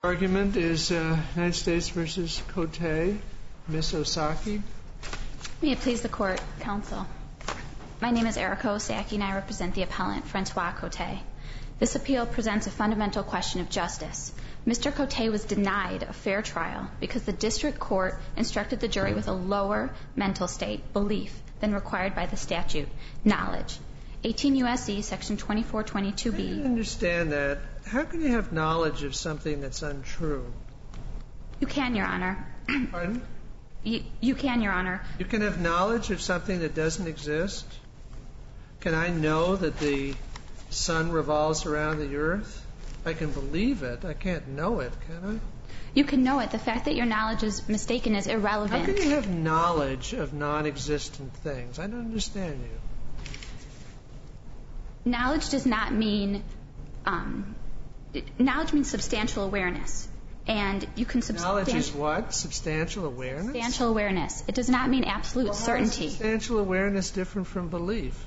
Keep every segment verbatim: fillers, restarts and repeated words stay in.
Argument is uh, United States v. Cote. Miss Osaki. May it please the Court, Counsel. My name is Erica Osaki and I represent the appellant Francois Cote. This appeal presents a fundamental question of justice. Mister Cote was denied a fair trial because the district court instructed the jury with a lower mental state, belief, than required by the statute, knowledge. eighteen U S C section twenty-four twenty-two B. I don't understand that. How can you have knowledge of something that's untrue? You can, Your Honor. Pardon? You, you can, Your Honor. You can have knowledge of something that doesn't exist? Can I know that the sun revolves around the earth? I can believe it. I can't know it, can I? You can know it. The fact that your knowledge is mistaken is irrelevant. How can you have knowledge of non-existent things? I don't understand you. Knowledge does not mean, um, knowledge means substantial awareness. And you can Knowledge is what? Substantial awareness? Substantial awareness. It does not mean absolute well, how certainty. is substantial awareness different from belief?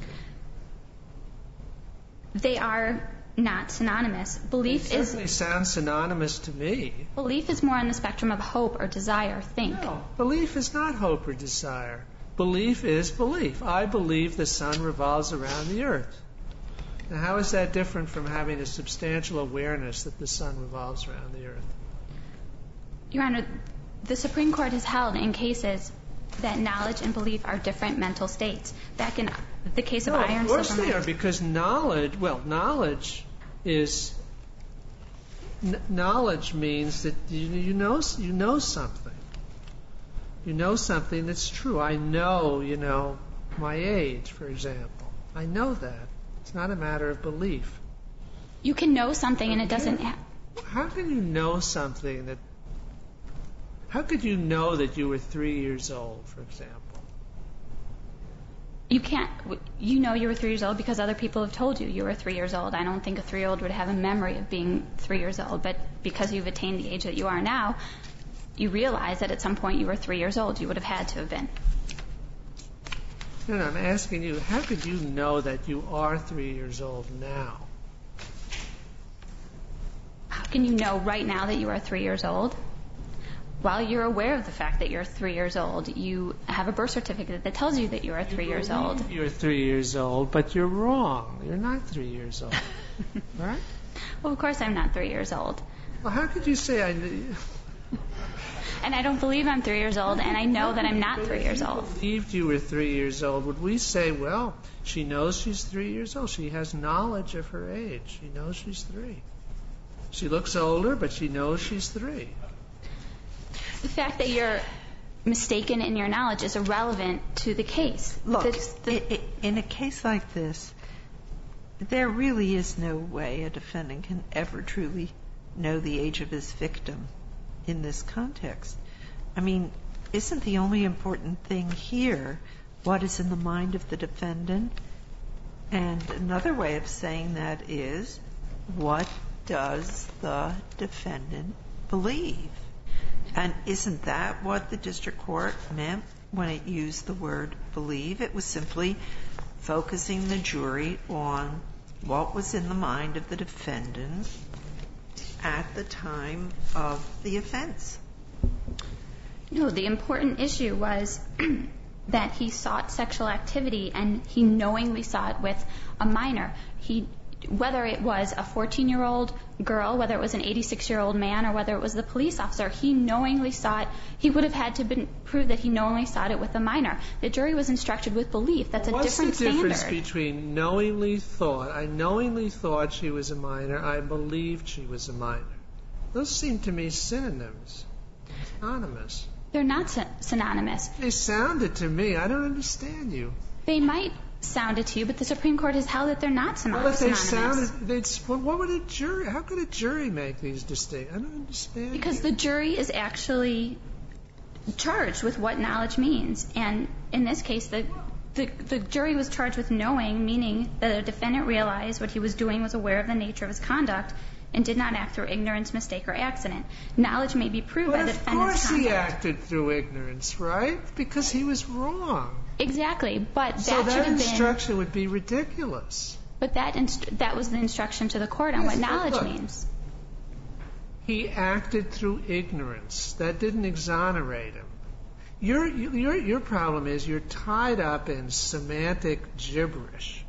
They are not synonymous. Belief It is certainly sounds synonymous to me. Belief is more on the spectrum of hope or desire, think. No, belief is not hope or desire. Belief is belief. I believe the sun revolves around the earth. Now, how is that different from having a substantial awareness that the sun revolves around the earth? Your Honor, the Supreme Court has held in cases that knowledge and belief are different mental states. Back in the case of no, iron of course silver they are, because knowledge, well, knowledge is, n- knowledge means that you, you know you know something. You know something that's true. I know, you know, my age, for example. I know that. It's not a matter of belief. You can know something and it doesn't... Ha- How can you know something that... How could you know that you were three years old, for example? You can't... You know you were three years old because other people have told you you were three years old. I don't think a three-year-old would have a memory of being three years old, but because you've attained the age that you are now, you realize that at some point you were three years old. You would have had to have been. No, no, I'm asking you, how could you know that you are three years old now? How can you know right now that you are three years old? Well, you're aware of the fact that you're three years old. You have a birth certificate that tells you that you are three years old. You're three years old, but you're wrong. You're not three years old. Right? Well, of course I'm not three years old. Well, how could you say I knew? And I don't believe I'm three years old, and I know that I'm not three years old. If you believed you were three years old, would we say, well, she knows she's three years old. She has knowledge of her age. She knows she's three. She looks older, but she knows she's three. The fact that you're mistaken in your knowledge is irrelevant to the case. Look, the, the, in a case like this, there really is no way a defendant can ever truly know the age of his victim in this context. I mean, isn't the only important thing here what is in the mind of the defendant? And another way of saying that is, what does the defendant believe? And isn't that what the district court meant when it used the word believe? It was simply focusing the jury on what was in the mind of the defendant at the time of the offense. No, the important issue was that he sought sexual activity and he knowingly sought with a minor. He, whether it was a fourteen-year-old girl, whether it was an eighty-six-year-old man, or whether it was the police officer, he knowingly sought, he would have had to been, prove that he knowingly sought it with a minor. The jury was instructed with belief. That's a different standard. What's the difference between knowingly thought, I knowingly thought she was a minor, I believed she was a minor? Those seem to me synonyms, synonymous. They're not sy- synonymous. They sounded to me. I don't understand you. They might sound it to you, but the Supreme Court has held that they're not synonymous. Well, if they sounded, they'd, well, what would a jury, how could a jury make these distinctions? I don't understand. Because you. the jury is actually charged with what knowledge means. And in this case, the, the, the jury was charged with knowing, meaning that a defendant realized what he was doing, was aware of the nature of his conduct, and did not act through ignorance, mistake, or accident. Knowledge may be proved but by the defendant's conduct. Of course he acted through ignorance, right? Because he was wrong. Exactly, but that so should that have been... instruction would be ridiculous. But that inst- that was the instruction to the court on yes, what knowledge look, means. He acted through ignorance. That didn't exonerate him. Your, your, your problem is you're tied up in semantic gibberish.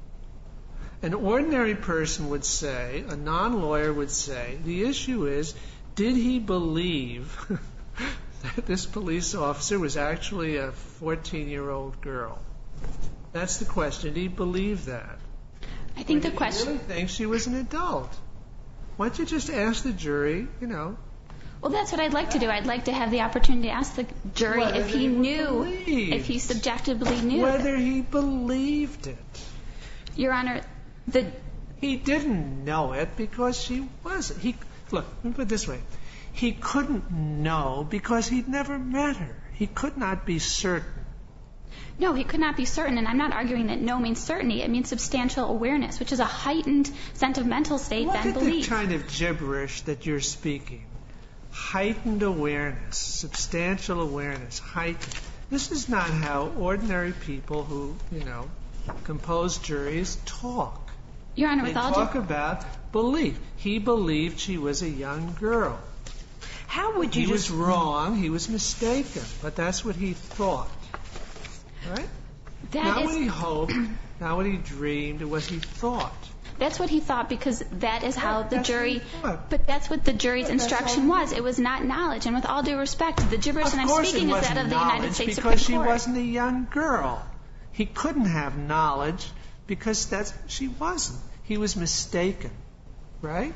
An ordinary person would say, a non-lawyer would say, the issue is, did he believe that this police officer was actually a fourteen-year-old girl? That's the question. Did he believe that? I think or the question... Did he really think she was an adult? Why don't you just ask the jury, you know... Well, that's what I'd like to do. I'd like to have the opportunity to ask the jury Whether if he knew, believed. if he subjectively knew. Whether he believed it. Your Honor, the... He didn't know it because she wasn't. He, look, let me put it this way. He couldn't know because he'd never met her. He could not be certain. No, he could not be certain, and I'm not arguing that no means certainty. It means substantial awareness, which is a heightened sense of mental state Look than at belief. the kind of gibberish that you're speaking. Heightened awareness, substantial awareness, heightened. This is not how ordinary people who, you know, compose juries talk. Your Honor, They with all talk due... about belief. He believed she was a young girl. How would you He just... was wrong. He was mistaken. But that's what he thought. Right? That not is- what he hoped, not what he dreamed, it was he thought. That's what he thought because that is how Yeah, the that's jury... what he thought. But that's what the jury's But that's instruction all- was. It was not knowledge. And with all due respect, the gibberish Of that I'm course speaking it is wasn't that of the knowledge United States because Supreme she Court. wasn't a young girl. He couldn't have knowledge because that's she wasn't. He was mistaken, right?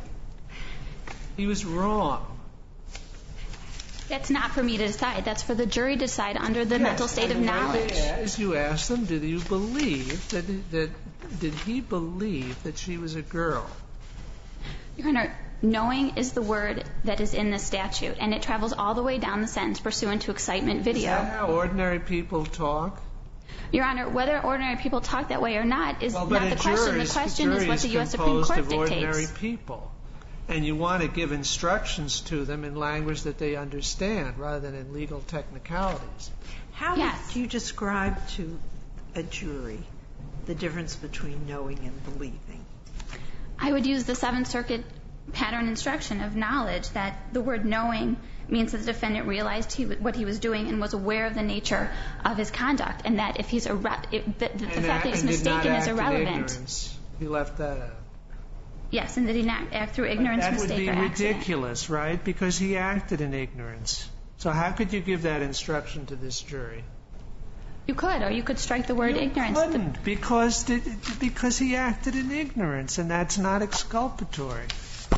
He was wrong. That's not for me to decide. That's for the jury to decide under the Yes, mental state of and what knowledge. they ask- you ask them, did you believe that, that did he believe that she was a girl? Your Honor, knowing is the word that is in the statute, and it travels all the way down the sentence pursuant to excitement Is video. that how ordinary people talk? Your Honor, whether ordinary people talk that way or not is Well, but not a the question. jury The is- question is jury what the U S Supreme composed Court of ordinary dictates. people. And you want to give instructions to them in language that they understand rather than in legal technicalities. How Yes. would you describe to a jury the difference between knowing and believing? I would use the Seventh Circuit pattern instruction of knowledge that the word knowing means that the defendant realized he, what he was doing and was aware of the nature of his conduct, and that if he's irre- it, the, the, the And fact act- that he's and did not mistaken is act in irrelevant. ignorance. He left that out. Yes, and that he not act through ignorance, That would mistake, be or accident. ridiculous, right? Because he acted in ignorance. So how could you give that instruction to this jury? You could, or you could strike the word You ignorance. The- couldn't, because the, because he acted in ignorance, and that's not exculpatory.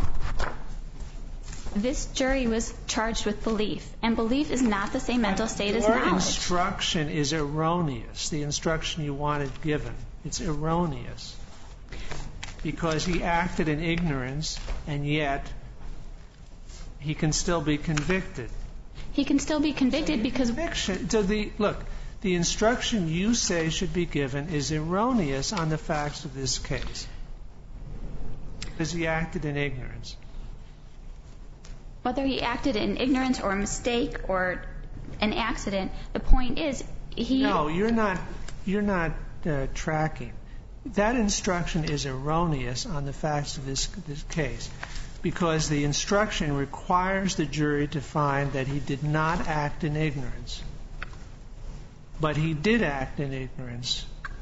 This jury was charged with belief, and belief is not the same mental state as Your knowledge. instruction is erroneous. The instruction you wanted given, it's erroneous. Because he acted in ignorance, and yet he can still be convicted. He can still be convicted because Conviction. So the look, the instruction you say should be given is erroneous on the facts of this case, because he acted in ignorance. whether he acted in ignorance or a mistake or an accident, the point is he... No, you're not. You're not uh, tracking. That instruction is erroneous on the facts of this, this case, because the instruction requires the jury to find that he did not act in ignorance, but he did act in ignorance.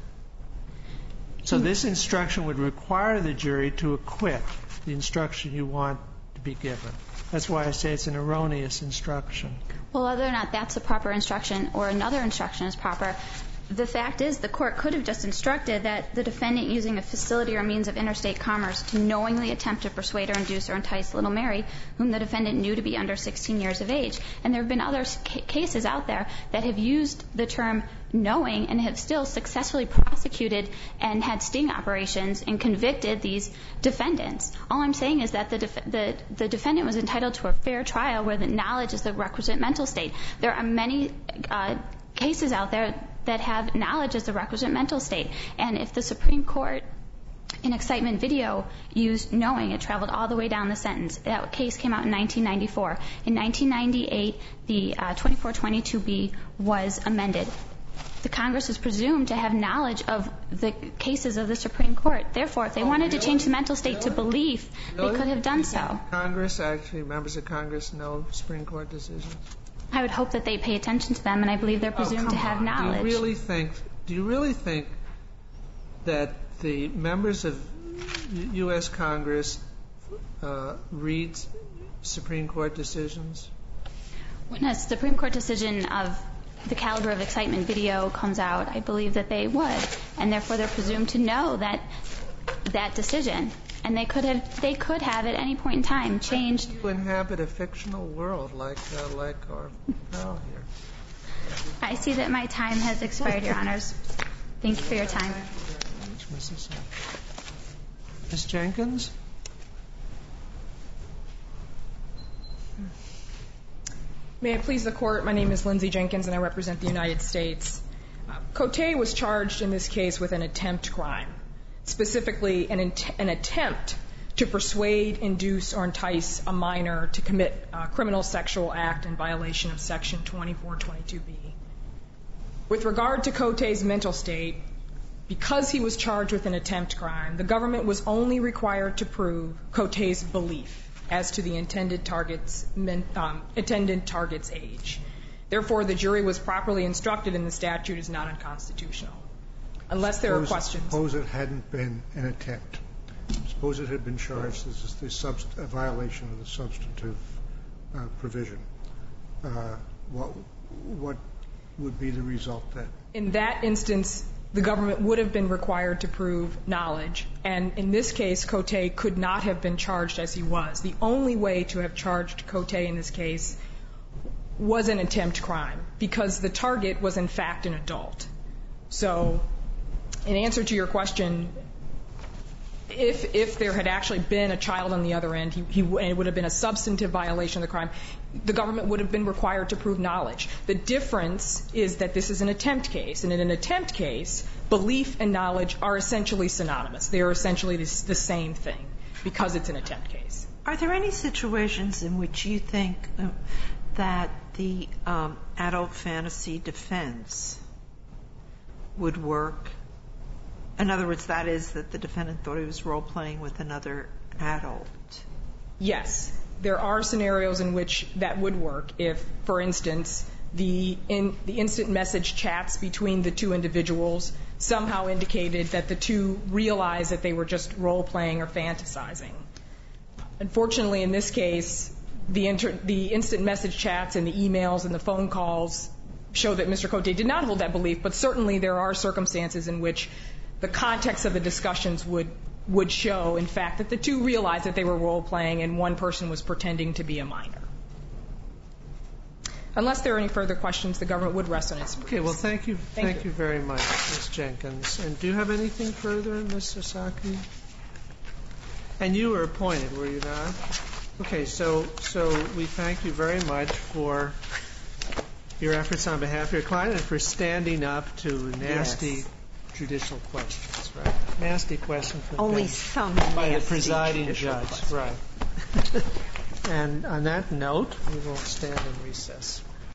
So this instruction would require the jury to acquit the instruction you want to be given. That's why I say it's an erroneous instruction. Well, whether or not that's a proper instruction or another instruction is proper, the fact is the court could have just instructed that the defendant using a facility or means of interstate commerce to knowingly attempt to persuade or induce or entice little Mary, whom the defendant knew to be under sixteen years of age. And there have been other ca- cases out there that have used the term knowing and have still successfully prosecuted and had sting operations and convicted these defendants. All I'm saying is that the, def- the, the defendant was entitled to a fair trial where the knowledge is the requisite mental state. There are many uh, cases out there that have knowledge as the requisite mental state. And if the Supreme Court in Excitement Video used knowing, it traveled all the way down the sentence. That case came out in nineteen ninety-four. In nineteen ninety-eight, the uh, twenty-four twenty-two B was amended. the Congress is presumed to have knowledge of the cases of the Supreme Court. Therefore, if they Oh, wanted really? to change the mental state Really? to belief, Really? they could have done so. Congress, actually, members of Congress know Supreme Court decisions? I would hope that they pay attention to them, and I believe they're presumed oh, come to have on. knowledge. Do you really think, do you really think that the members of U S Congress uh, read Supreme Court decisions? When a Supreme Court decision of the caliber of excitement video comes out, I believe that they would, and therefore they're presumed to know that that decision, and they could have they could have at any point in time changed. You inhabit a fictional world like uh, like our pal here. I see that my time has expired, Your Honors. Thank you for your time. Missus Miz Jenkins? May it please the Court, my name is Lindsay Jenkins and I represent the United States. Uh, Cote was charged in this case with an attempt crime, specifically an, int- an attempt to persuade, induce, or entice a minor to commit a criminal sexual act in violation of Section twenty-four twenty-two B. With regard to Cote's mental state, because he was charged with an attempt crime, the government was only required to prove Cote's belief as to the intended target's, um, intended target's age. Therefore, the jury was properly instructed and the statute is not unconstitutional. Unless there suppose, are questions. Suppose it hadn't been an attempt. Suppose it had been charged as the subst- a violation of the substantive uh, provision. Uh, what, what would be the result then? In that instance, the government would have been required to prove knowledge, and in this case, Cote could not have been charged as he was. The only way to have charged Cote in this case was an attempt crime, because the target was in fact an adult. So, in answer to your question, if if there had actually been a child on the other end, he, he and it would have been a substantive violation of the crime, the government would have been required to prove knowledge. The difference is that this is an attempt case, and in an attempt case, belief and knowledge are essentially synonymous. They are essentially the, the same thing because it's an attempt case. Are there any situations in which you think uh, that the um, adult fantasy defense would work? In other words, that is that the defendant thought he was role-playing with another adult. Yes. There are scenarios in which that would work if, for instance, the, in, the instant message chats between the two individuals somehow indicated that the two realized that they were just role-playing or fantasizing. Unfortunately, in this case, the, inter, the instant message chats and the emails and the phone calls show that Mister Cote did not hold that belief, but certainly there are circumstances in which the context of the discussions would would show, in fact, that the two realized that they were role-playing and one person was pretending to be a minor. Unless there are any further questions, the government would rest on its briefs. Okay, well, thank you. Thank, thank you. you very much, Miz Jenkins. And do you have anything further, Miz Sasaki? And you were appointed, were you not? Okay, so so we thank you very much for your efforts on behalf of your client and for standing up to nasty Yes. judicial questions, right? Nasty question from Only bench some by the nasty presiding judicial judge, questions. right? And on that note, we will stand in recess.